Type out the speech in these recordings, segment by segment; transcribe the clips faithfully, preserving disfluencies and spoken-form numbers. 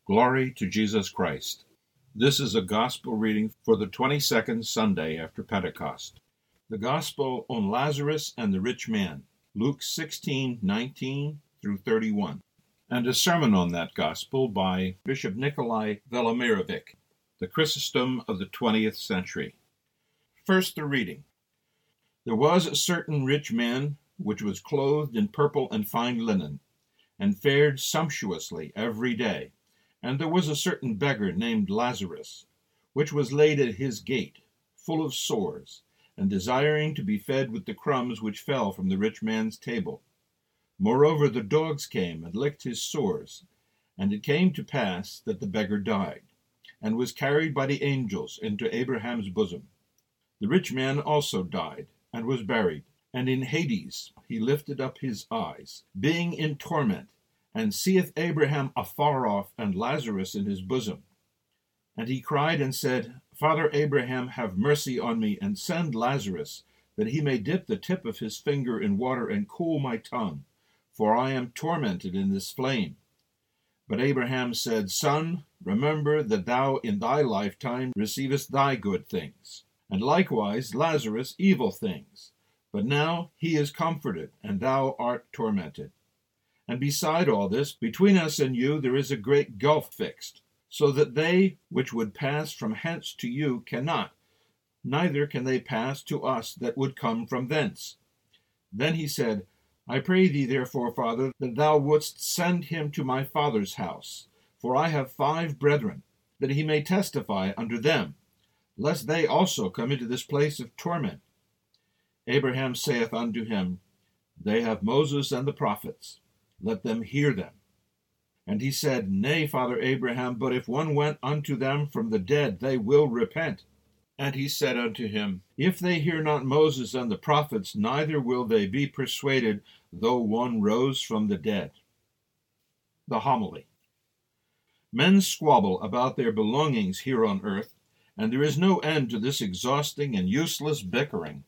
Glory to Jesus Christ. This is a gospel reading for the twenty-second Sunday after Pentecost. The gospel on Lazarus and the rich man, Luke sixteen nineteen through thirty-one, and a sermon on that gospel by Bishop Nikolai Velimirovic, the Chrysostom of the twentieth century. First the reading. There was a certain rich man which was clothed in purple and fine linen, and fared sumptuously every day. And there was a certain beggar named Lazarus, which was laid at his gate, full of sores, and desiring to be fed with the crumbs which fell from the rich man's table. Moreover, the dogs came and licked his sores. And it came to pass that the beggar died, and was carried by the angels into Abraham's bosom. The rich man also died, and was buried. And in Hades he lifted up his eyes, being in torment, and seeth Abraham afar off, and Lazarus in his bosom. And he cried and said, Father Abraham, have mercy on me, and send Lazarus, that he may dip the tip of his finger in water and cool my tongue, for I am tormented in this flame. But Abraham said, Son, remember that thou in thy lifetime receivest thy good things, and likewise Lazarus evil things. But now he is comforted, and thou art tormented. And beside all this, between us and you there is a great gulf fixed, so that they which would pass from hence to you cannot, neither can they pass to us that would come from thence. Then he said, I pray thee therefore, Father, that thou wouldst send him to my father's house, for I have five brethren, that he may testify unto them, lest they also come into this place of torment. Abraham saith unto him, They have Moses and the prophets. Let them hear them. And he said, Nay, Father Abraham, but if one went unto them from the dead, they will repent. And he said unto him, If they hear not Moses and the prophets, neither will they be persuaded, though one rose from the dead. The homily. Men squabble about their belongings here on earth, and there is no end to this exhausting and useless bickering.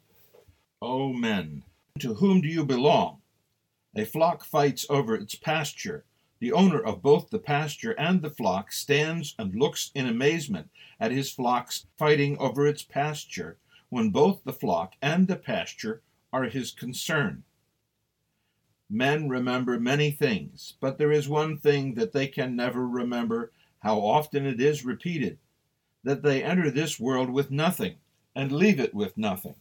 O men, to whom do you belong? A flock fights over its pasture. The owner of both the pasture and the flock stands and looks in amazement at his flocks fighting over its pasture, when both the flock and the pasture are his concern. Men remember many things, but there is one thing that they can never remember, how often it is repeated, that they enter this world with nothing, and leave it with nothing.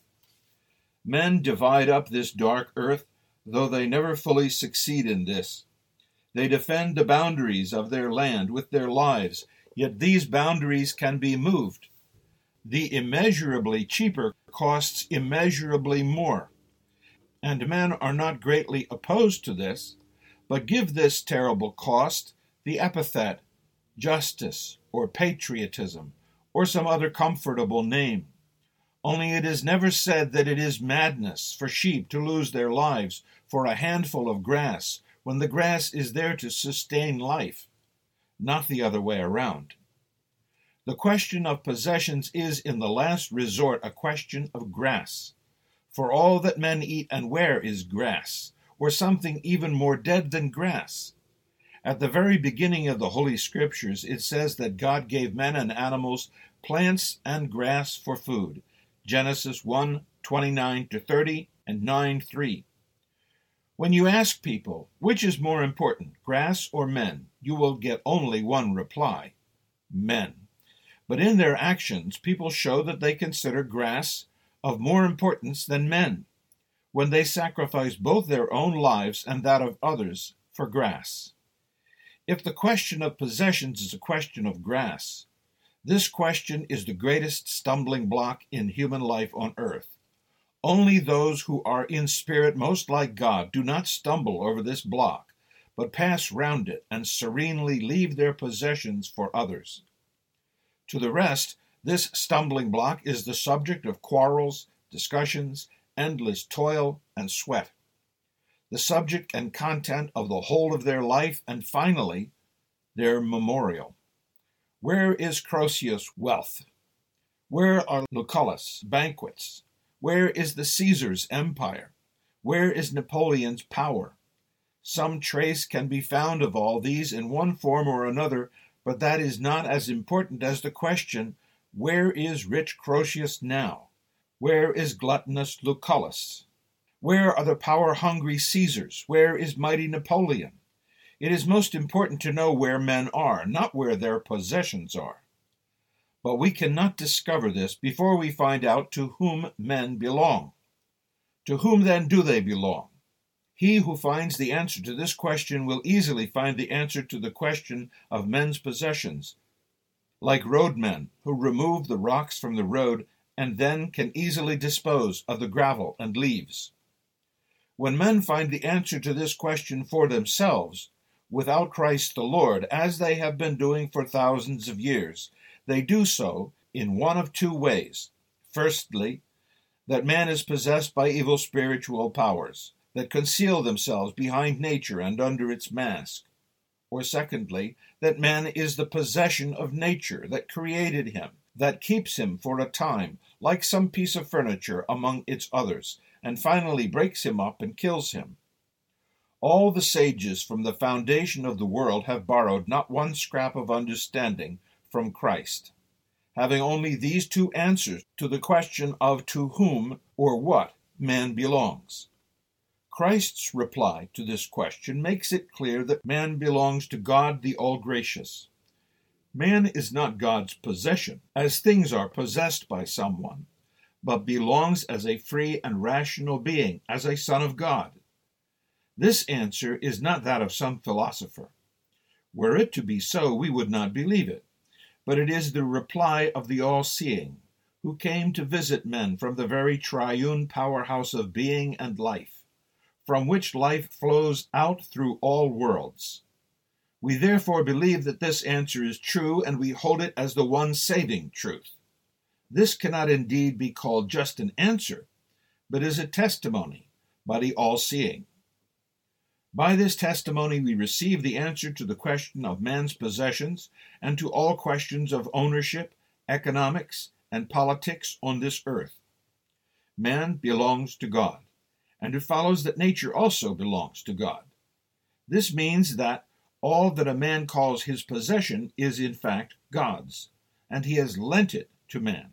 Men divide up this dark earth, though they never fully succeed in this. They defend the boundaries of their land with their lives, yet these boundaries can be moved. The immeasurably cheaper costs immeasurably more. And men are not greatly opposed to this, but give this terrible cost the epithet justice or patriotism or some other comfortable name. Only it is never said that it is madness for sheep to lose their lives for a handful of grass, when the grass is there to sustain life, not the other way around. The question of possessions is in the last resort a question of grass, for all that men eat and wear is grass, or something even more dead than grass. At the very beginning of the Holy Scriptures it says that God gave men and animals plants and grass for food, Genesis one, twenty-nine to thirty and nine, three. When you ask people, which is more important, grass or men, you will get only one reply, men. But in their actions, people show that they consider grass of more importance than men, when they sacrifice both their own lives and that of others for grass. If the question of possessions is a question of grass, this question is the greatest stumbling block in human life on earth. Only those who are in spirit most like God do not stumble over this block, but pass round it and serenely leave their possessions for others. To the rest, this stumbling block is the subject of quarrels, discussions, endless toil, and sweat, the subject and content of the whole of their life, and finally, their memorial. Where is Croesus' wealth? Where are Lucullus' banquets? Where is the Caesar's empire? Where is Napoleon's power? Some trace can be found of all these in one form or another, but that is not as important as the question, where is rich Croesus now? Where is gluttonous Lucullus? Where are the power-hungry Caesars? Where is mighty Napoleon? It is most important to know where men are, not where their possessions are. But we cannot discover this before we find out to whom men belong. To whom then do they belong? He who finds the answer to this question will easily find the answer to the question of men's possessions, like roadmen who remove the rocks from the road and then can easily dispose of the gravel and leaves. When men find the answer to this question for themselves, without Christ the Lord, as they have been doing for thousands of years, they do so in one of two ways. Firstly, that man is possessed by evil spiritual powers that conceal themselves behind nature and under its mask. Or secondly, that man is the possession of nature that created him, that keeps him for a time, like some piece of furniture among its others, and finally breaks him up and kills him. All the sages from the foundation of the world have borrowed not one scrap of understanding from Christ, having only these two answers to the question of to whom or what man belongs. Christ's reply to this question makes it clear that man belongs to God the All-Gracious. Man is not God's possession, as things are possessed by someone, but belongs as a free and rational being, as a son of God. This answer is not that of some philosopher. Were it to be so, we would not believe it, but it is the reply of the All-Seeing, who came to visit men from the very triune powerhouse of being and life, from which life flows out through all worlds. We therefore believe that this answer is true, and we hold it as the one saving truth. This cannot indeed be called just an answer, but is a testimony by the All-Seeing. By this testimony we receive the answer to the question of man's possessions and to all questions of ownership, economics, and politics on this earth. Man belongs to God, and it follows that nature also belongs to God. This means that all that a man calls his possession is in fact God's, and he has lent it to man.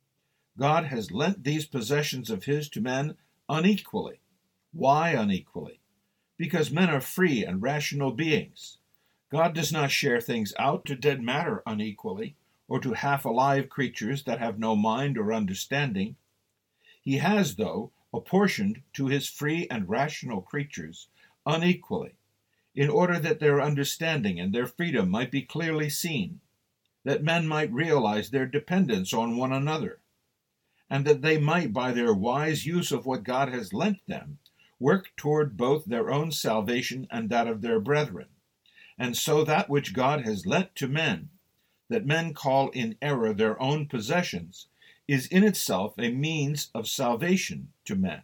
God has lent these possessions of his to men unequally. Why unequally? Because men are free and rational beings. God does not share things out to dead matter unequally, or to half-alive creatures that have no mind or understanding. He has, though, apportioned to his free and rational creatures unequally, in order that their understanding and their freedom might be clearly seen, that men might realize their dependence on one another, and that they might, by their wise use of what God has lent them, work toward both their own salvation and that of their brethren. And so that which God has lent to men, that men call in error their own possessions, is in itself a means of salvation to men.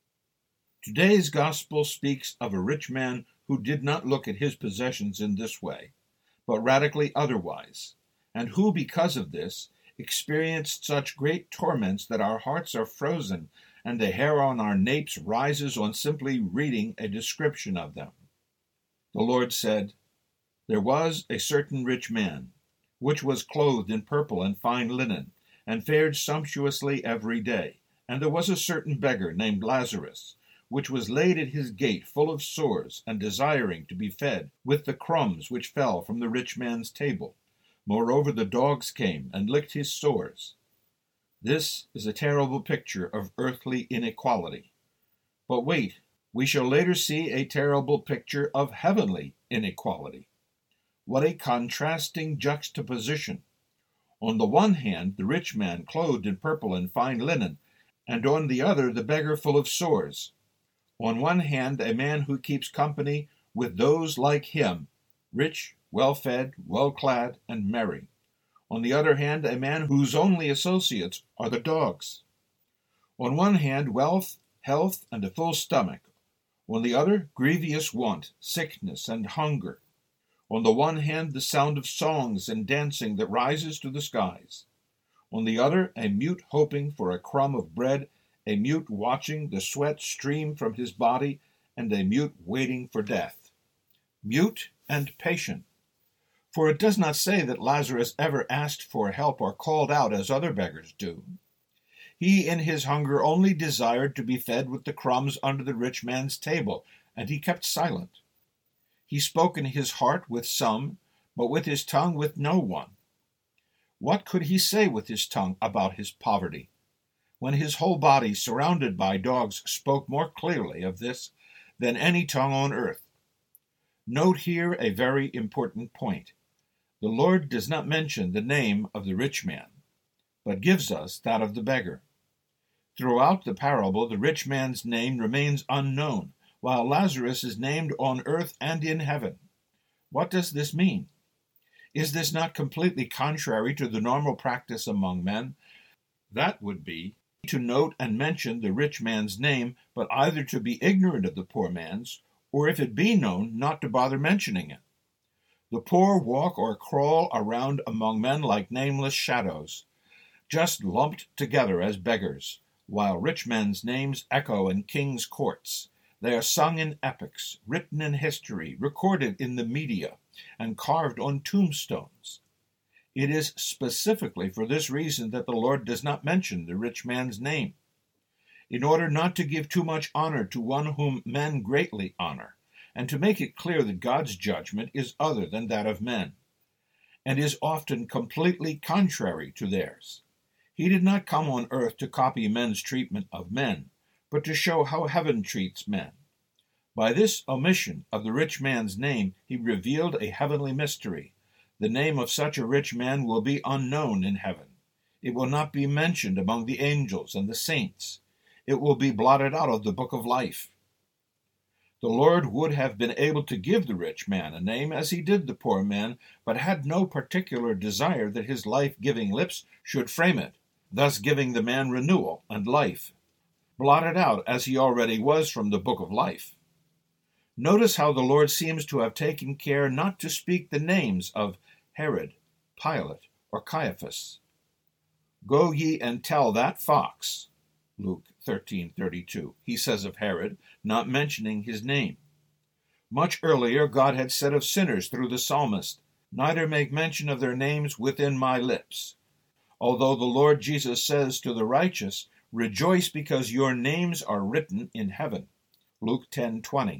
Today's gospel speaks of a rich man who did not look at his possessions in this way, but radically otherwise, and who, because of this, experienced such great torments that our hearts are frozen and the hair on our napes rises on simply reading a description of them. The Lord said, "There was a certain rich man, which was clothed in purple and fine linen, and fared sumptuously every day. And there was a certain beggar named Lazarus, which was laid at his gate full of sores, and desiring to be fed with the crumbs which fell from the rich man's table. Moreover, the dogs came and licked his sores." This is a terrible picture of earthly inequality. But wait, we shall later see a terrible picture of heavenly inequality. What a contrasting juxtaposition! On the one hand, the rich man clothed in purple and fine linen, and on the other the beggar full of sores. On one hand, a man who keeps company with those like him, rich, well-fed, well-clad, and merry. On the other hand, a man whose only associates are the dogs. On one hand, wealth, health, and a full stomach. On the other, grievous want, sickness, and hunger. On the one hand, the sound of songs and dancing that rises to the skies. On the other, a mute hoping for a crumb of bread, a mute watching the sweat stream from his body, and a mute waiting for death. Mute and patient. For it does not say that Lazarus ever asked for help or called out as other beggars do. He in his hunger only desired to be fed with the crumbs under the rich man's table, and he kept silent. He spoke in his heart with some, but with his tongue with no one. What could he say with his tongue about his poverty, when his whole body, surrounded by dogs, spoke more clearly of this than any tongue on earth? Note here a very important point. The Lord does not mention the name of the rich man, but gives us that of the beggar. Throughout the parable, the rich man's name remains unknown, while Lazarus is named on earth and in heaven. What does this mean? Is this not completely contrary to the normal practice among men? That would be to note and mention the rich man's name, but either to be ignorant of the poor man's, or if it be known, not to bother mentioning it. The poor walk or crawl around among men like nameless shadows, just lumped together as beggars, while rich men's names echo in kings' courts. They are sung in epics, written in history, recorded in the media, and carved on tombstones. It is specifically for this reason that the Lord does not mention the rich man's name, in order not to give too much honor to one whom men greatly honor, and to make it clear that God's judgment is other than that of men, and is often completely contrary to theirs. He did not come on earth to copy men's treatment of men, but to show how heaven treats men. By this omission of the rich man's name, he revealed a heavenly mystery. The name of such a rich man will be unknown in heaven. It will not be mentioned among the angels and the saints. It will be blotted out of the book of life. The Lord would have been able to give the rich man a name as he did the poor man, but had no particular desire that his life-giving lips should frame it, thus giving the man renewal and life, blotted out as he already was from the book of life. Notice how the Lord seems to have taken care not to speak the names of Herod, Pilate, or Caiaphas. Go ye and tell that fox, Luke thirteen thirty-two, he says of Herod, not mentioning his name. Much earlier, God had said of sinners through the psalmist, neither make mention of their names within my lips. Although the Lord Jesus says to the righteous, rejoice because your names are written in heaven, Luke ten twenty.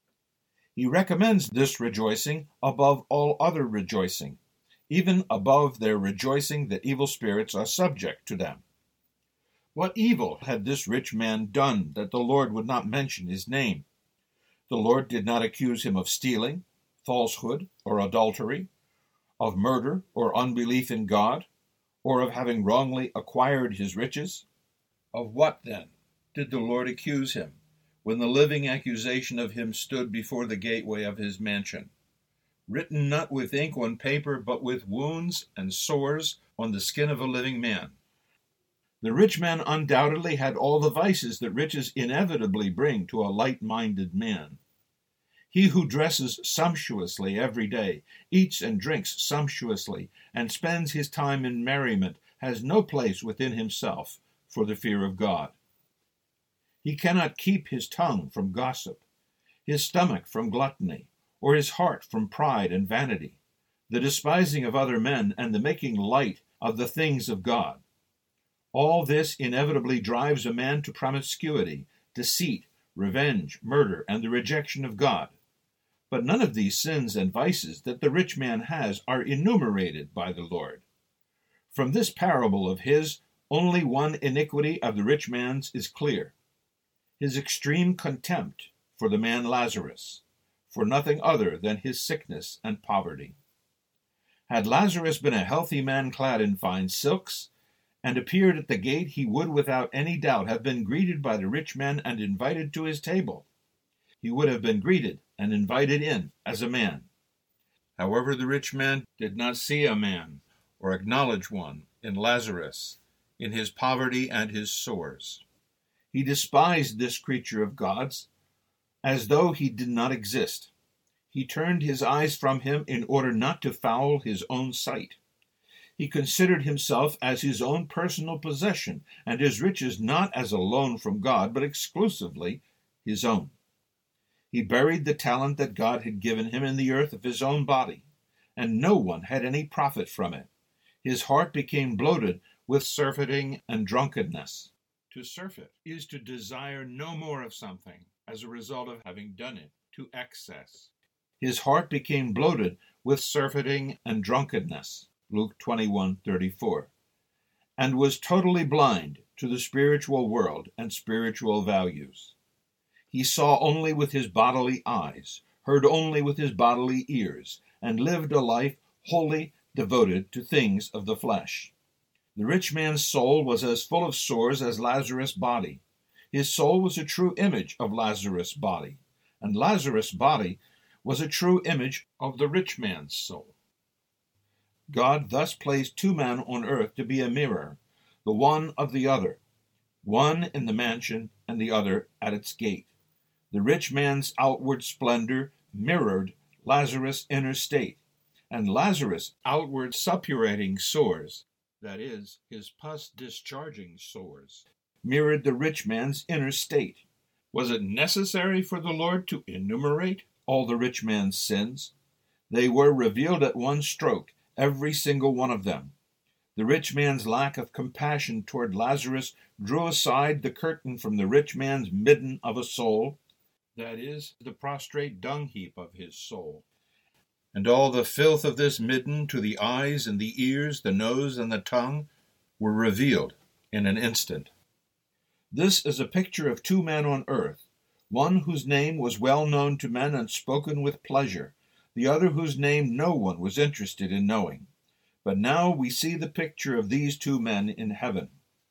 He recommends this rejoicing above all other rejoicing, even above their rejoicing that evil spirits are subject to them. What evil had this rich man done that the Lord would not mention his name? The Lord did not accuse him of stealing, falsehood, or adultery, of murder or unbelief in God, or of having wrongly acquired his riches. Of what, then, did the Lord accuse him when the living accusation of him stood before the gateway of his mansion, written not with ink on paper, but with wounds and sores on the skin of a living man? The rich man undoubtedly had all the vices that riches inevitably bring to a light-minded man. He who dresses sumptuously every day, eats and drinks sumptuously, and spends his time in merriment, has no place within himself for the fear of God. He cannot keep his tongue from gossip, his stomach from gluttony, or his heart from pride and vanity, the despising of other men, and the making light of the things of God. All this inevitably drives a man to promiscuity, deceit, revenge, murder, and the rejection of God. But none of these sins and vices that the rich man has are enumerated by the Lord. From this parable of his, only one iniquity of the rich man's is clear: his extreme contempt for the man Lazarus, for nothing other than his sickness and poverty. Had Lazarus been a healthy man clad in fine silks, and appeared at the gate, he would without any doubt have been greeted by the rich man and invited to his table. He would have been greeted and invited in as a man. However, the rich man did not see a man or acknowledge one in Lazarus, in his poverty and his sores. He despised this creature of God's as though he did not exist. He turned his eyes from him in order not to foul his own sight. He considered himself as his own personal possession, and his riches not as a loan from God, but exclusively his own. He buried the talent that God had given him in the earth of his own body, and no one had any profit from it. His heart became bloated with surfeiting and drunkenness. To surfeit is to desire no more of something as a result of having done it to excess. His heart became bloated with surfeiting and drunkenness, Luke twenty-one thirty-four, and was totally blind to the spiritual world and spiritual values. He saw only with his bodily eyes, heard only with his bodily ears, and lived a life wholly devoted to things of the flesh. The rich man's soul was as full of sores as Lazarus' body. His soul was a true image of Lazarus' body, and Lazarus' body was a true image of the rich man's soul. God thus placed two men on earth to be a mirror, the one of the other, one in the mansion and the other at its gate. The rich man's outward splendor mirrored Lazarus' inner state, and Lazarus' outward suppurating sores, that is, his pus-discharging sores, mirrored the rich man's inner state. Was it necessary for the Lord to enumerate all the rich man's sins? They were revealed at one stroke, every single one of them. The rich man's lack of compassion toward Lazarus drew aside the curtain from the rich man's midden of a soul, that is, the prostrate dung heap of his soul. And all the filth of this midden to the eyes and the ears, the nose and the tongue, were revealed in an instant. This is a picture of two men on earth, one whose name was well known to men and spoken with pleasure, the other whose name no one was interested in knowing. But now we see the picture of these two men in heaven.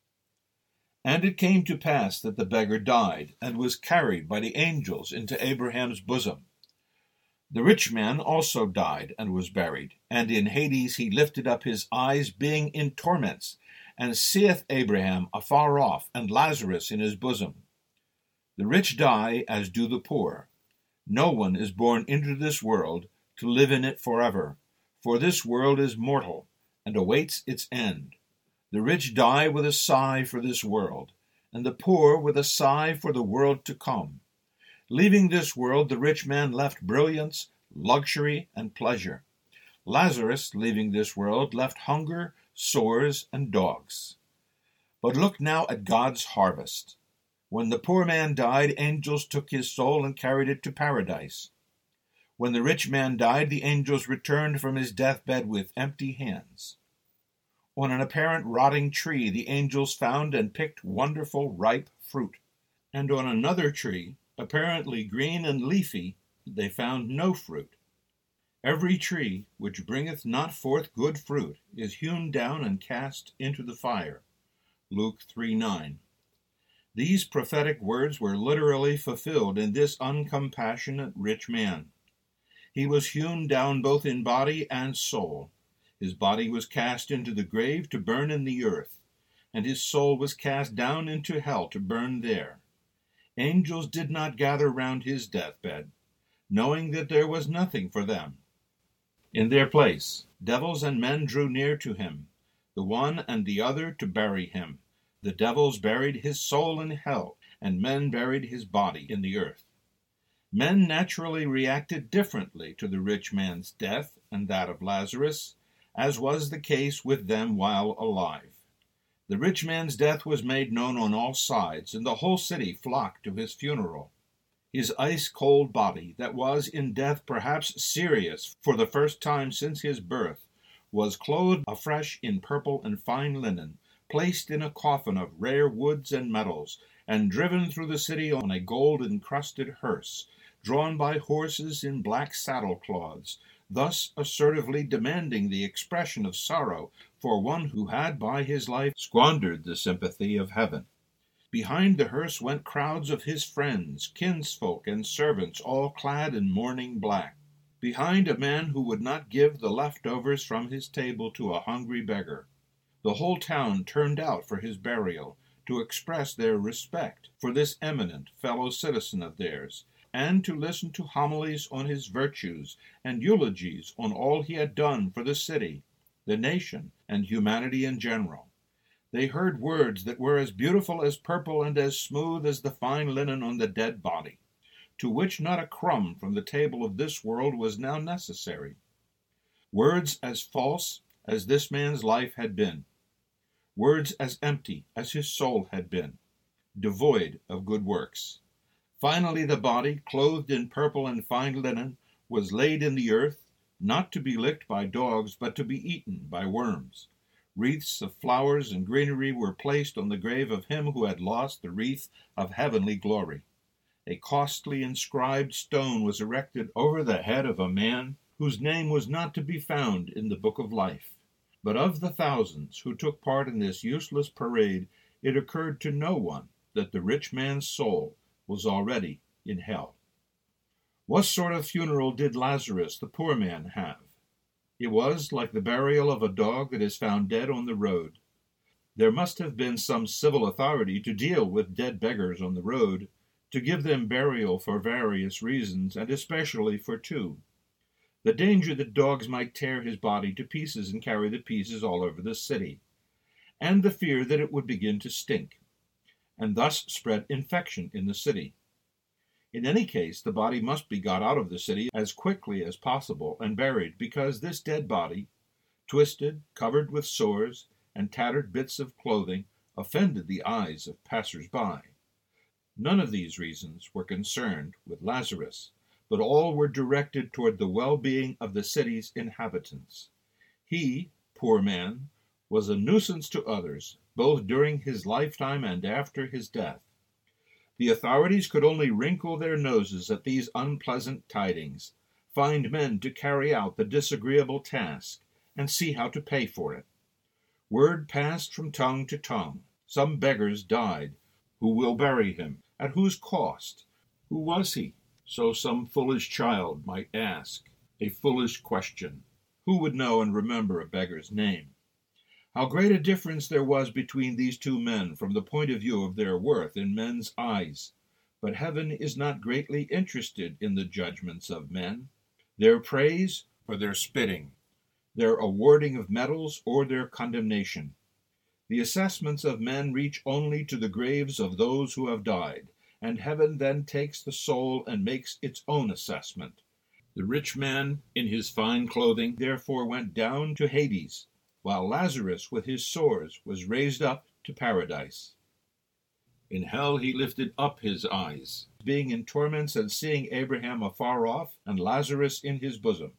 And it came to pass that the beggar died, and was carried by the angels into Abraham's bosom. The rich man also died and was buried, and in Hades he lifted up his eyes, being in torments, and seeth Abraham afar off, and Lazarus in his bosom. The rich die as do the poor. No one is born into this world to live in it forever, for this world is mortal, and awaits its end. The rich die with a sigh for this world, and the poor with a sigh for the world to come. Leaving this world, the rich man left brilliance, luxury, and pleasure. Lazarus, leaving this world, left hunger, sores, and dogs. But look now at God's harvest. When the poor man died, angels took his soul and carried it to paradise. When the rich man died, the angels returned from his deathbed with empty hands. On an apparent rotting tree, the angels found and picked wonderful ripe fruit. And on another tree, apparently green and leafy, they found no fruit. Every tree which bringeth not forth good fruit is hewn down and cast into the fire. Luke three nine. These prophetic words were literally fulfilled in this uncompassionate rich man. He was hewn down both in body and soul. His body was cast into the grave to burn in the earth, and his soul was cast down into hell to burn there. Angels did not gather round his deathbed, knowing that there was nothing for them. In their place, devils and men drew near to him, the one and the other to bury him. The devils buried his soul in hell, and men buried his body in the earth. Men naturally reacted differently to the rich man's death and that of Lazarus, as was the case with them while alive. The rich man's death was made known on all sides, and the whole city flocked to his funeral. His ice-cold body, that was in death perhaps serious for the first time since his birth, was clothed afresh in purple and fine linen, placed in a coffin of rare woods and metals, and driven through the city on a gold-encrusted hearse, drawn by horses in black saddle-cloths, thus assertively demanding the expression of sorrow for one who had by his life squandered the sympathy of heaven. Behind the hearse went crowds of his friends, kinsfolk, and servants, all clad in mourning black. Behind a man who would not give the leftovers from his table to a hungry beggar. The whole town turned out for his burial, to express their respect for this eminent fellow citizen of theirs, and to listen to homilies on his virtues and eulogies on all he had done for the city, the nation, and humanity in general. They heard words that were as beautiful as purple and as smooth as the fine linen on the dead body, to which not a crumb from the table of this world was now necessary. Words as false as this man's life had been, words as empty as his soul had been, devoid of good works. Finally the body, clothed in purple and fine linen, was laid in the earth, not to be licked by dogs, but to be eaten by worms. Wreaths of flowers and greenery were placed on the grave of him who had lost the wreath of heavenly glory. A costly inscribed stone was erected over the head of a man whose name was not to be found in the book of life. But of the thousands who took part in this useless parade, it occurred to no one that the rich man's soul was already in hell. What sort of funeral did Lazarus, the poor man, have? It was like the burial of a dog that is found dead on the road. There must have been some civil authority to deal with dead beggars on the road, to give them burial for various reasons, and especially for two. The danger that dogs might tear his body to pieces and carry the pieces all over the city, and the fear that it would begin to stink, and thus spread infection in the city. In any case, the body must be got out of the city as quickly as possible and buried, because this dead body, twisted, covered with sores, and tattered bits of clothing, offended the eyes of passers-by. None of these reasons were concerned with Lazarus, but all were directed toward the well-being of the city's inhabitants. He, poor man, was a nuisance to others, both during his lifetime and after his death. The authorities could only wrinkle their noses at these unpleasant tidings, find men to carry out the disagreeable task, and see how to pay for it. Word passed from tongue to tongue. Some beggars died. Who will bury him? At whose cost? Who was he? So some foolish child might ask. A foolish question. Who would know and remember a beggar's name? How great a difference there was between these two men from the point of view of their worth in men's eyes. But heaven is not greatly interested in the judgments of men, their praise or their spitting, their awarding of medals or their condemnation. The assessments of men reach only to the graves of those who have died, and heaven then takes the soul and makes its own assessment. The rich man in his fine clothing therefore went down to Hades, while Lazarus with his sores was raised up to paradise. In hell he lifted up his eyes, being in torments and seeing Abraham afar off and Lazarus in his bosom.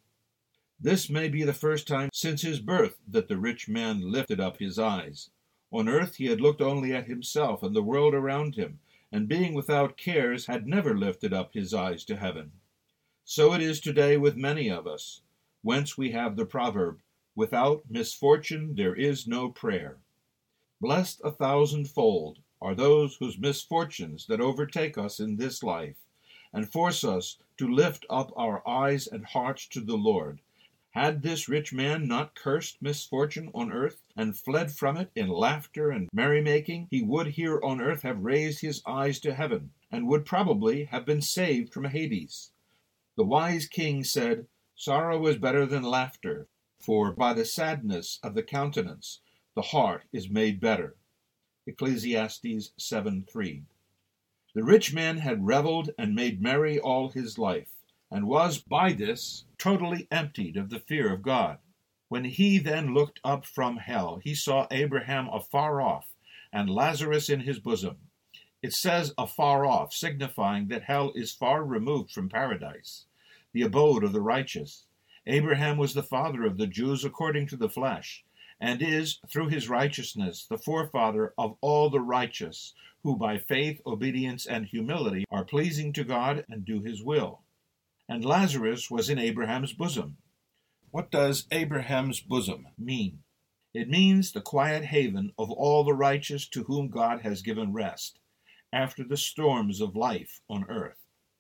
This may be the first time since his birth that the rich man lifted up his eyes. On earth he had looked only at himself and the world around him, and being without cares had never lifted up his eyes to heaven. So it is today with many of us, whence we have the proverb, "Without misfortune there is no prayer." Blessed a thousandfold are those whose misfortunes that overtake us in this life, and force us to lift up our eyes and hearts to the Lord. Had this rich man not cursed misfortune on earth, and fled from it in laughter and merrymaking, he would here on earth have raised his eyes to heaven, and would probably have been saved from Hades. The wise king said, "Sorrow is better than laughter, for by the sadness of the countenance the heart is made better." Ecclesiastes seven three. The rich man had reveled and made merry all his life, and was by this totally emptied of the fear of God. When he then looked up from hell, he saw Abraham afar off, and Lazarus in his bosom. It says afar off, signifying that hell is far removed from paradise, the abode of the righteous. Abraham was the father of the Jews according to the flesh, and is, through his righteousness, the forefather of all the righteous, who by faith, obedience, and humility are pleasing to God and do his will. And Lazarus was in Abraham's bosom. What does Abraham's bosom mean? It means the quiet haven of all the righteous to whom God has given rest, after the storms of life on earth.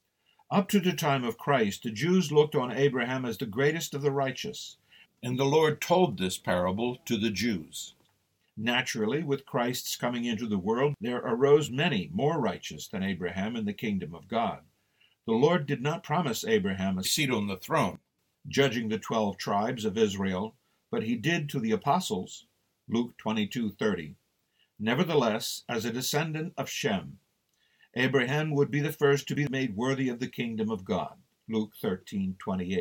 Up to the time of Christ, the Jews looked on Abraham as the greatest of the righteous, and the Lord told this parable to the Jews. Naturally, with Christ's coming into the world, there arose many more righteous than Abraham in the kingdom of God. The Lord did not promise Abraham a seat on the throne, judging the twelve tribes of Israel, but he did to the apostles, Luke twenty-two thirty. Nevertheless, as a descendant of Shem, Abraham would be the first to be made worthy of the kingdom of God, Luke thirteen twenty-eight.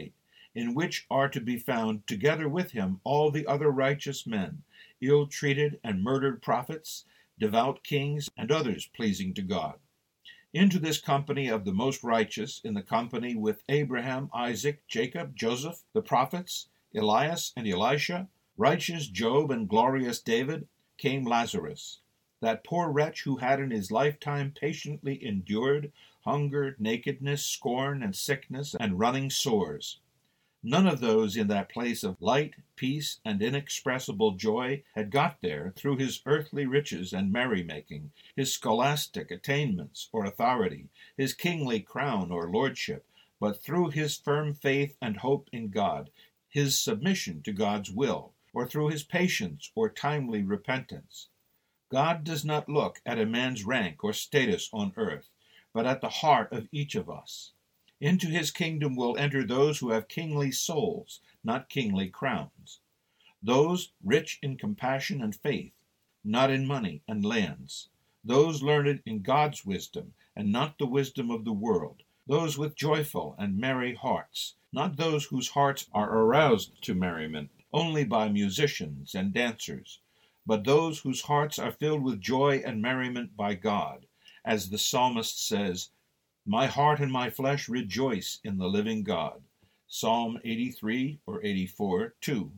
in which are to be found together with him all the other righteous men, ill-treated and murdered prophets, devout kings, and others pleasing to God. Into this company of the most righteous, in the company with Abraham, Isaac, Jacob, Joseph, the prophets, Elias and Elisha, righteous Job and glorious David, came Lazarus, that poor wretch who had in his lifetime patiently endured hunger, nakedness, scorn, and sickness, and running sores. None of those in that place of light, peace, and inexpressible joy had got there through his earthly riches and merrymaking, his scholastic attainments or authority, his kingly crown or lordship, but through his firm faith and hope in God, his submission to God's will, or through his patience or timely repentance. God does not look at a man's rank or status on earth, but at the heart of each of us. Into his kingdom will enter those who have kingly souls, not kingly crowns. Those rich in compassion and faith, not in money and lands. Those learned in God's wisdom, and not the wisdom of the world. Those with joyful and merry hearts, not those whose hearts are aroused to merriment only by musicians and dancers, but those whose hearts are filled with joy and merriment by God, as the psalmist says, "My heart and my flesh rejoice in the living God." Psalm eighty-three or eighty-four, two.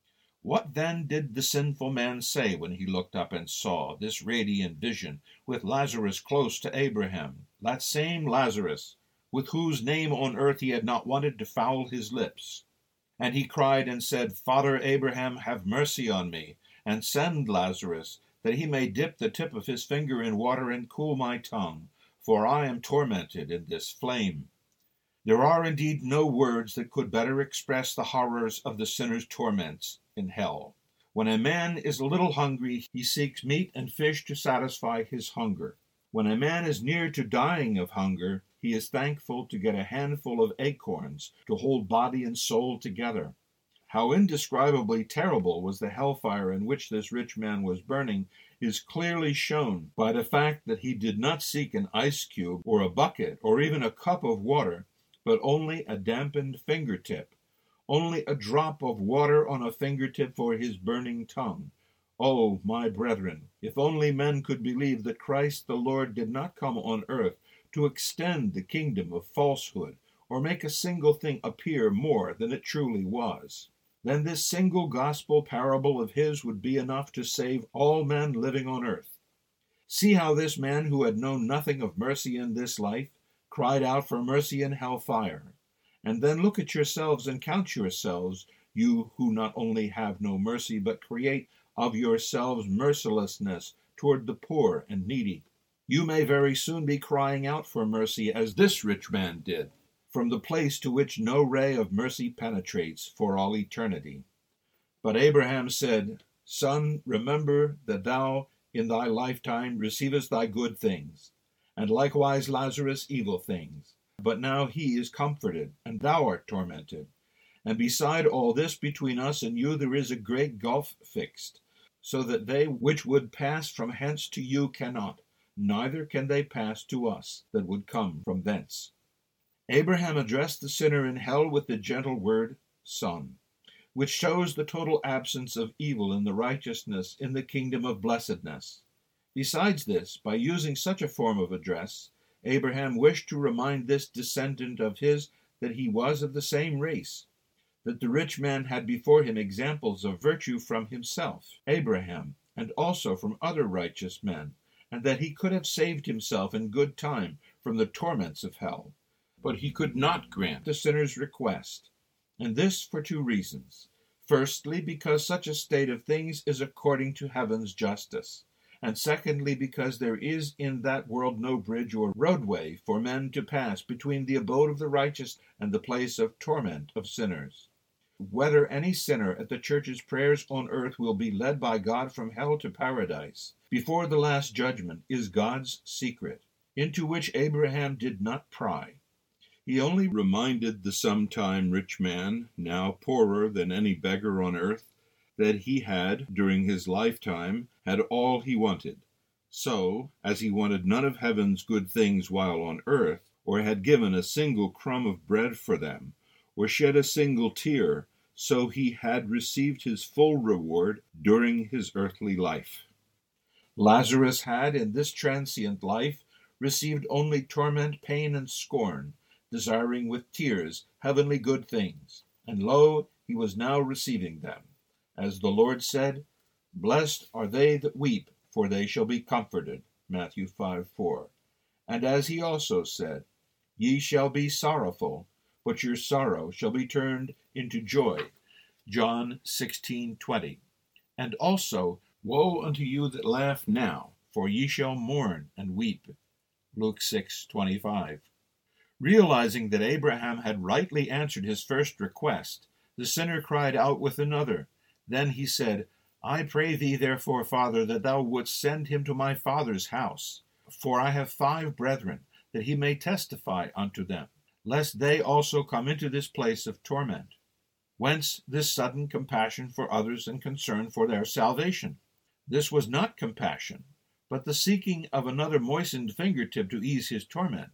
What then did the sinful man say when he looked up and saw this radiant vision with Lazarus close to Abraham, that same Lazarus, with whose name on earth he had not wanted to foul his lips? And he cried and said, "Father Abraham, have mercy on me, and send Lazarus, that he may dip the tip of his finger in water and cool my tongue, for I am tormented in this flame." There are indeed no words that could better express the horrors of the sinner's torments in hell. When a man is a little hungry, he seeks meat and fish to satisfy his hunger. When a man is near to dying of hunger, he is thankful to get a handful of acorns to hold body and soul together. How indescribably terrible was the hellfire in which this rich man was burning is clearly shown by the fact that he did not seek an ice cube or a bucket or even a cup of water, but only a dampened fingertip, only a drop of water on a fingertip for his burning tongue. Oh, my brethren, if only men could believe that Christ the Lord did not come on earth to extend the kingdom of falsehood or make a single thing appear more than it truly was, then this single gospel parable of his would be enough to save all men living on earth. See how this man who had known nothing of mercy in this life cried out for mercy in hellfire. And then look at yourselves and count yourselves, you who not only have no mercy, but create of yourselves mercilessness toward the poor and needy. You may very soon be crying out for mercy as this rich man did, from the place to which no ray of mercy penetrates for all eternity. But Abraham said, "Son, remember that thou in thy lifetime receivest thy good things, and likewise Lazarus evil things. But now he is comforted, and thou art tormented. And beside all this, between us and you there is a great gulf fixed, so that they which would pass from hence to you cannot, neither can they pass to us that would come from thence." Abraham addressed the sinner in hell with the gentle word, "Son," which shows the total absence of evil in the righteousness in the kingdom of blessedness. Besides this, by using such a form of address, Abraham wished to remind this descendant of his that he was of the same race, that the rich man had before him examples of virtue from himself, Abraham, and also from other righteous men, and that he could have saved himself in good time from the torments of hell. But he could not grant the sinner's request, and this for two reasons. Firstly, because such a state of things is according to heaven's justice, and secondly, because there is in that world no bridge or roadway for men to pass between the abode of the righteous and the place of torment of sinners. Whether any sinner at the church's prayers on earth will be led by God from hell to paradise before the last judgment is God's secret, into which Abraham did not pry. He only reminded the sometime rich man, now poorer than any beggar on earth, that he had, during his lifetime, had all he wanted. So, as he wanted none of heaven's good things while on earth, or had given a single crumb of bread for them, or shed a single tear, so he had received his full reward during his earthly life. Lazarus had, in this transient life, received only torment, pain, and scorn, desiring with tears heavenly good things, and lo, he was now receiving them. As the Lord said, "Blessed are they that weep, for they shall be comforted," Matthew five four. And as he also said, "Ye shall be sorrowful, but your sorrow shall be turned into joy," John sixteen twenty. And also, "Woe unto you that laugh now, for ye shall mourn and weep," Luke six twenty-five. Realizing that Abraham had rightly answered his first request, the sinner cried out with another. Then he said, "I pray thee therefore, Father, that thou wouldst send him to my father's house. For I have five brethren, that he may testify unto them, lest they also come into this place of torment." Whence this sudden compassion for others and concern for their salvation? This was not compassion, but the seeking of another moistened fingertip to ease his torment.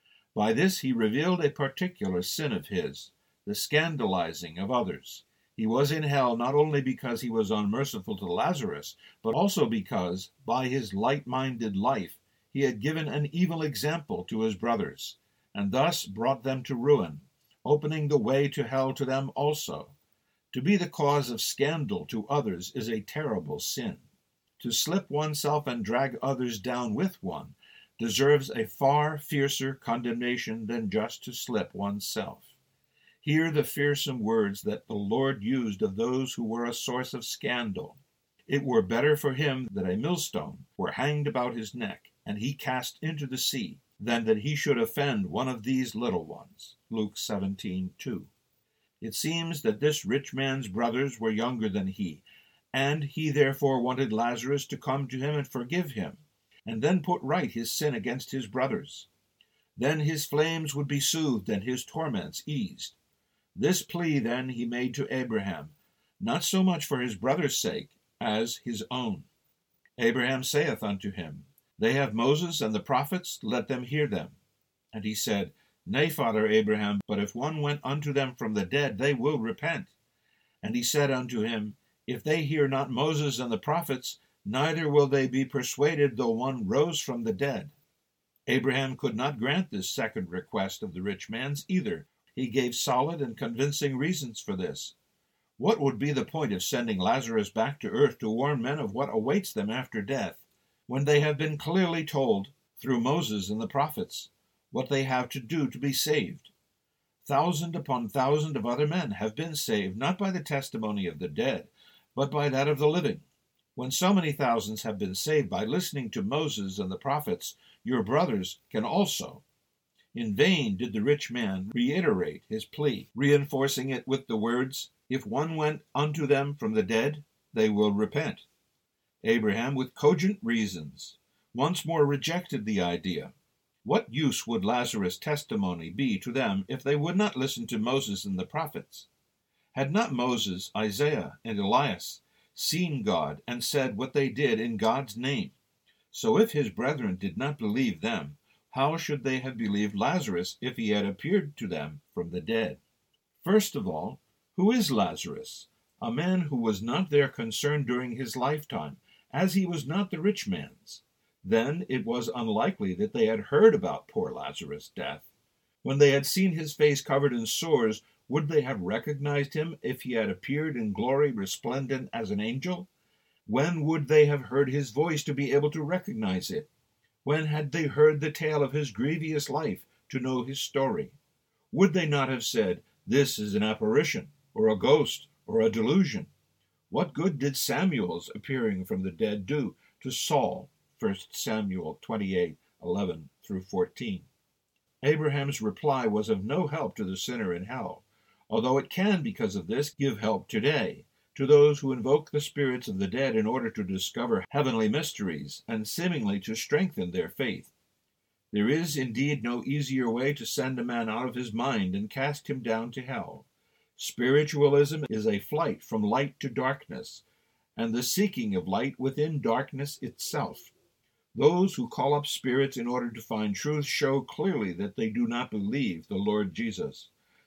By this he revealed a particular sin of his, the scandalizing of others. He was in hell not only because he was unmerciful to Lazarus, but also because, by his light-minded life, he had given an evil example to his brothers, and thus brought them to ruin, opening the way to hell to them also. To be the cause of scandal to others is a terrible sin. To slip oneself and drag others down with one deserves a far fiercer condemnation than just to slip oneself. Hear the fearsome words that the Lord used of those who were a source of scandal. "It were better for him that a millstone were hanged about his neck, and he cast into the sea, than that he should offend one of these little ones." Luke seventeen two. It seems that this rich man's brothers were younger than he, and he therefore wanted Lazarus to come to him and forgive him, and then put right his sin against his brothers. Then his flames would be soothed and his torments eased. This plea then he made to Abraham, not so much for his brother's sake as his own. Abraham saith unto him, "They have Moses and the prophets, let them hear them." And he said, "Nay, Father Abraham, but if one went unto them from the dead, they will repent." And he said unto him, "If they hear not Moses and the prophets, neither will they be persuaded though one rose from the dead." Abraham could not grant this second request of the rich man's either. He gave solid and convincing reasons for this. What would be the point of sending Lazarus back to earth to warn men of what awaits them after death, when they have been clearly told, through Moses and the prophets, what they have to do to be saved? Thousand upon thousand of other men have been saved, not by the testimony of the dead, but by that of the living. When so many thousands have been saved by listening to Moses and the prophets, your brothers can also. In vain did the rich man reiterate his plea, reinforcing it with the words, "If one went unto them from the dead, they will repent." Abraham, with cogent reasons, once more rejected the idea. What use would Lazarus' testimony be to them if they would not listen to Moses and the prophets? Had not Moses, Isaiah, and Elias seen God and said what they did in God's name? So if his brethren did not believe them, how should they have believed Lazarus if he had appeared to them from the dead? First of all, who is Lazarus? A man who was not their concern during his lifetime, as he was not the rich man's. Then it was unlikely that they had heard about poor Lazarus' death. When they had seen his face covered in sores, would they have recognized him if he had appeared in glory resplendent as an angel? When would they have heard his voice to be able to recognize it? When had they heard the tale of his grievous life to know his story? Would they not have said, "This is an apparition, or a ghost, or a delusion"? What good did Samuel's appearing from the dead do to Saul? First Samuel twenty-eight, eleven through fourteen. Abraham's reply was of no help to the sinner in hell, although it can, because of this, give help today to those who invoke the spirits of the dead in order to discover heavenly mysteries and seemingly to strengthen their faith. There is indeed no easier way to send a man out of his mind and cast him down to hell. Spiritualism is a flight from light to darkness, and the seeking of light within darkness itself. Those who call up spirits in order to find truth show clearly that they do not believe the Lord Jesus.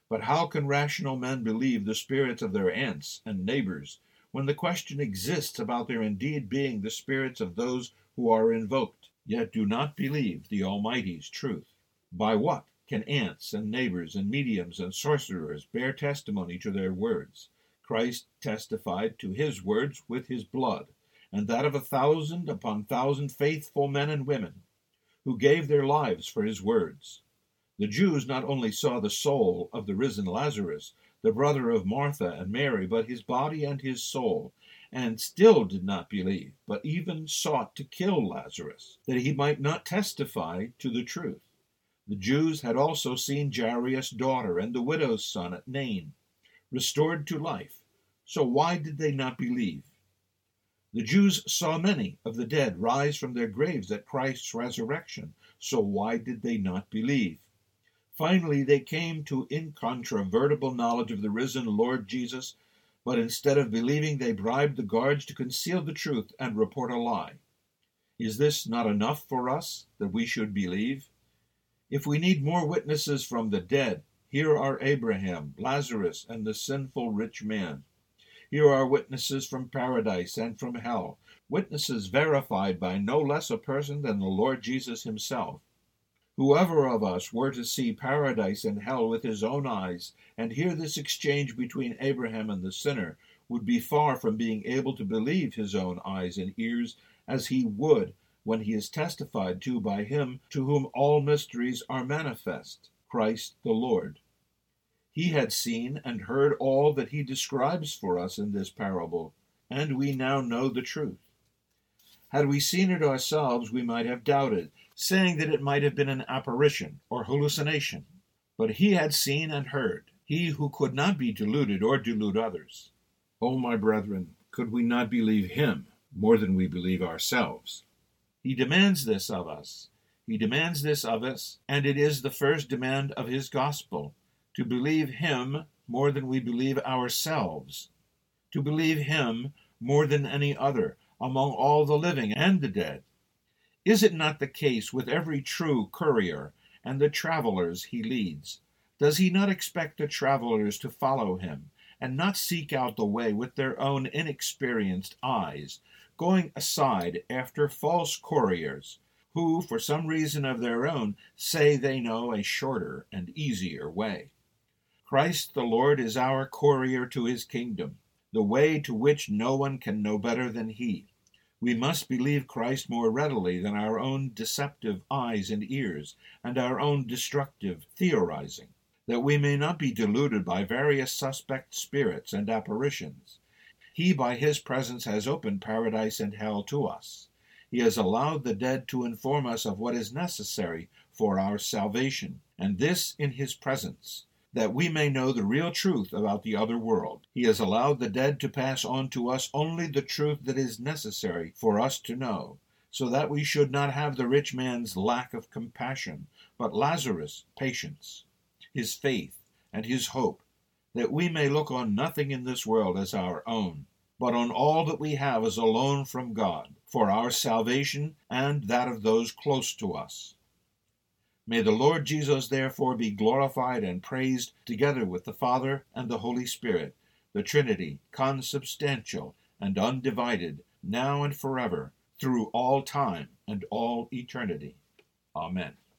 But how can rational men believe the spirits of their aunts and neighbors when the question exists about their indeed being the spirits of those who are invoked, yet do not believe the Almighty's truth? By what can aunts and neighbors and mediums and sorcerers bear testimony to their words? Christ testified to his words with his blood, and that of a thousand upon thousand faithful men and women who gave their lives for his words. The Jews not only saw the soul of the risen Lazarus, the brother of Martha and Mary, but his body and his soul, and still did not believe, but even sought to kill Lazarus, that he might not testify to the truth. The Jews had also seen Jairus' daughter and the widow's son at Nain, restored to life. So why did they not believe? The Jews saw many of the dead rise from their graves at Christ's resurrection. So why did they not believe? Finally, they came to incontrovertible knowledge of the risen Lord Jesus, but instead of believing, they bribed the guards to conceal the truth and report a lie. Is this not enough for us, that we should believe? If we need more witnesses from the dead, here are Abraham, Lazarus, and the sinful rich man. Here are witnesses from paradise and from hell, witnesses verified by no less a person than the Lord Jesus himself. Whoever of us were to see paradise and hell with his own eyes and hear this exchange between Abraham and the sinner would be far from being able to believe his own eyes and ears as he would when he is testified to by him to whom all mysteries are manifest, Christ the Lord. He had seen and heard all that he describes for us in this parable, and we now know the truth. Had we seen it ourselves, we might have doubted, saying that it might have been an apparition or hallucination. But he had seen and heard, he who could not be deluded or delude others. O my brethren, could we not believe him more than we believe ourselves? He demands this of us. He demands this of us, and it is the first demand of his gospel, to believe him more than we believe ourselves, to believe him more than any other among all the living and the dead. Is it not the case with every true courier and the travelers he leads? Does he not expect the travelers to follow him, and not seek out the way with their own inexperienced eyes, going aside after false couriers, who, for some reason of their own, say they know a shorter and easier way? Christ the Lord is our courier to his kingdom, the way to which no one can know better than he. We must believe Christ more readily than our own deceptive eyes and ears, and our own destructive theorizing, that we may not be deluded by various suspect spirits and apparitions. He by his presence has opened paradise and hell to us. He has allowed the dead to inform us of what is necessary for our salvation, and this in his presence, that we may know the real truth about the other world. He has allowed the dead to pass on to us only the truth that is necessary for us to know, so that we should not have the rich man's lack of compassion, but Lazarus' patience, his faith, and his hope, that we may look on nothing in this world as our own, but on all that we have as a loan from God, for our salvation and that of those close to us. May the Lord Jesus therefore be glorified and praised together with the Father and the Holy Spirit, the Trinity, consubstantial and undivided, now and forever, through all time and all eternity. Amen.